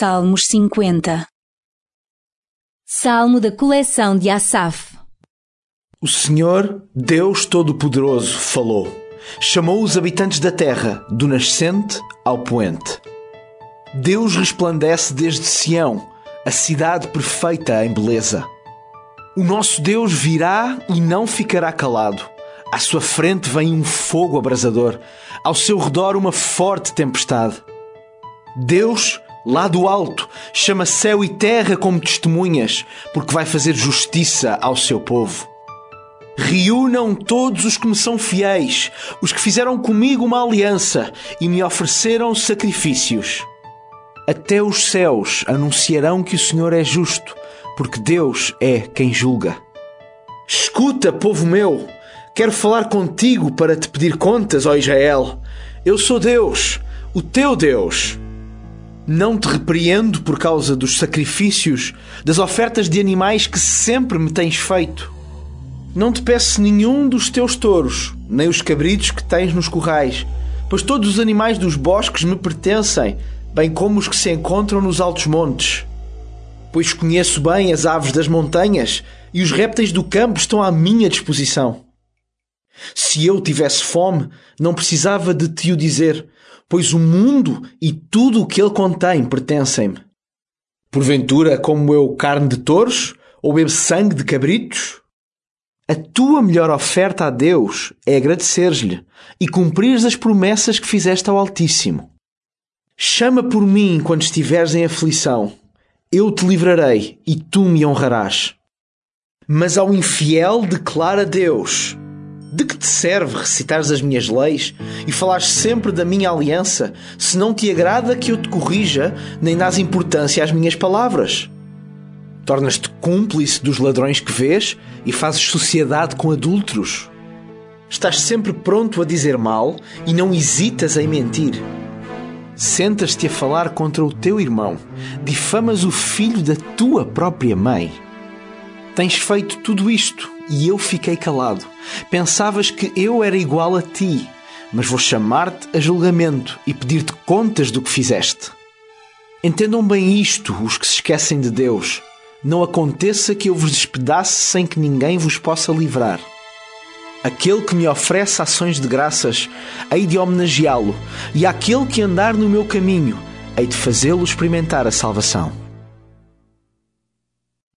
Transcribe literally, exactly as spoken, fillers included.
Salmos cinquenta. Salmo da coleção de Asaf. O Senhor, Deus Todo-Poderoso, falou. Chamou os habitantes da terra, do nascente ao poente. Deus resplandece desde Sião, a cidade perfeita em beleza. O nosso Deus virá e não ficará calado. À sua frente vem um fogo abrasador, ao seu redor uma forte tempestade. Deus, lá do alto, chama céu e terra como testemunhas, porque vai fazer justiça ao seu povo. Reúnam todos os que me são fiéis, os que fizeram comigo uma aliança e me ofereceram sacrifícios. Até os céus anunciarão que o Senhor é justo, porque Deus é quem julga. Escuta, povo meu, quero falar contigo para te pedir contas, ó Israel. Eu sou Deus, o teu Deus. Não te repreendo por causa dos sacrifícios, das ofertas de animais que sempre me tens feito. Não te peço nenhum dos teus touros, nem os cabritos que tens nos currais, pois todos os animais dos bosques me pertencem, bem como os que se encontram nos altos montes. Pois conheço bem as aves das montanhas e os répteis do campo estão à minha disposição. Se eu tivesse fome, não precisava de te o dizer, pois o mundo e tudo o que ele contém pertencem-me. Porventura, como eu carne de touros ou bebo sangue de cabritos? A tua melhor oferta a Deus é agradecer-lhe e cumprires as promessas que fizeste ao Altíssimo. Chama por mim quando estiveres em aflição. Eu te livrarei e tu me honrarás. Mas ao infiel declara Deus: de que te serve recitares as minhas leis e falares sempre da minha aliança, se não te agrada que eu te corrija, nem dás importância às minhas palavras? Tornas-te cúmplice dos ladrões que vês e fazes sociedade com adúlteros. Estás sempre pronto a dizer mal e não hesitas em mentir. Sentas-te a falar contra o teu irmão, difamas o filho da tua própria mãe. Tens feito tudo isto e eu fiquei calado. Pensavas que eu era igual a ti, mas vou chamar-te a julgamento e pedir-te contas do que fizeste. Entendam bem isto, os que se esquecem de Deus. Não aconteça que eu vos despedace sem que ninguém vos possa livrar. Aquele que me oferece ações de graças, hei de homenageá-lo, e àquele que andar no meu caminho, hei de fazê-lo experimentar a salvação.